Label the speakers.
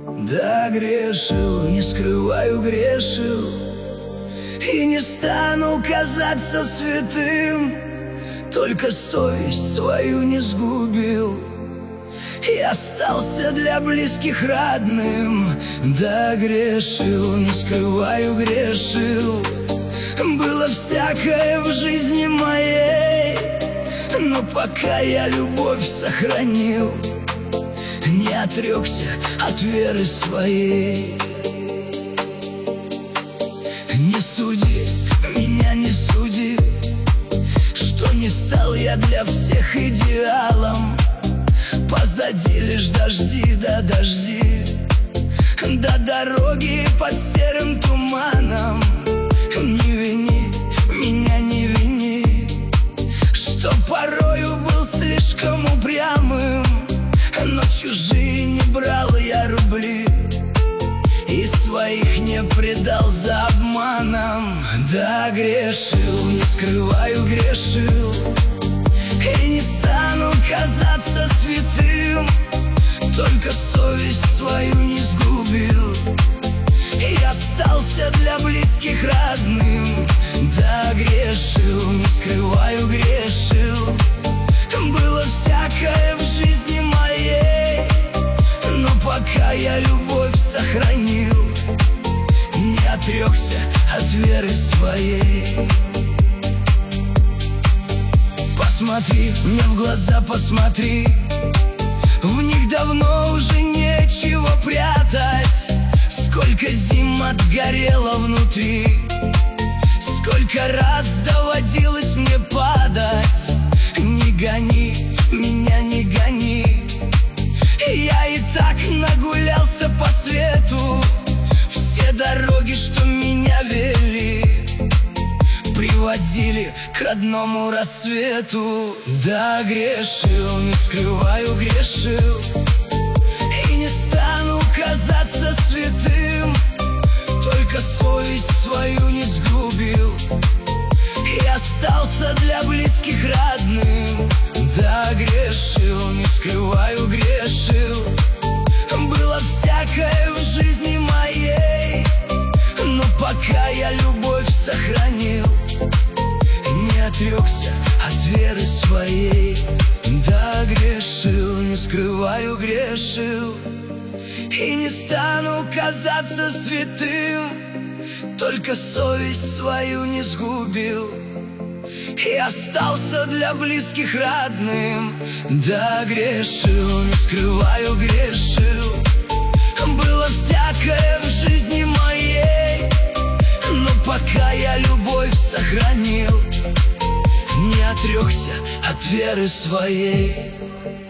Speaker 1: Да, грешил, не скрываю, грешил, и не стану казаться святым, только совесть свою не сгубил и остался для близких родным. Да, грешил, не скрываю, грешил, было всякое в жизни моей, но пока я любовь сохранил, не отрекся от веры своей. Не суди, меня не суди, что не стал я для всех идеалом. Позади лишь дожди, да дожди, до дороги под серым туманом. Не вини, меня не вини, что порою был слишком упрямым, но чужие не брал я рубли и своих не предал за обманом. Да, грешил, не скрываю, грешил, и не стану казаться святым, только совесть свою не сгубил и остался для близких родным. Да, грешил, не скрываю, грешил, было всякое в жизни моей, но пока я любовь сохранил, не отрекся от веры своей. Посмотри мне в глаза, посмотри, в них давно уже нечего прятать. Сколько зим отгорело внутри, сколько раз доводилось мне падать. Не гони, меня не гони, я и так нагулялся по свету. Все дороги, что меня вели, приводили к родному рассвету. Да, грешил, не скрываю, грешил, и не стану казаться святым, только совесть свою не сгубил и остался для близких родным. Да, грешил, не скрываю, грешил, было всякое в жизни моей, но пока я любовь сохранил, не отрекся от веры своей. Да, грешил, не скрываю, грешил, и не стану казаться святым, только совесть свою не сгубил и остался для близких родным. Да, грешил, не скрываю, грешил, было всякое в жизни моей, но пока я любовь сохранил, не отрекся от веры своей.